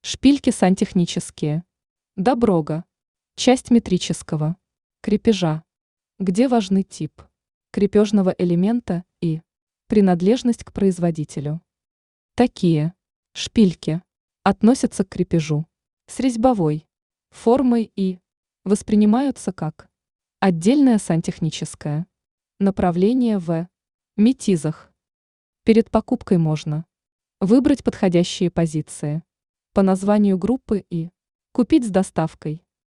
Шпильки сантехнические. Доброга. Часть метрического. Крепежа. Где важны тип крепежного элемента и принадлежность к производителю. Такие шпильки относятся к крепежу с резьбовой формой и воспринимаются как отдельное сантехническое направление в метизах. Перед покупкой можно выбрать подходящие позиции по названию группы и купить с доставкой.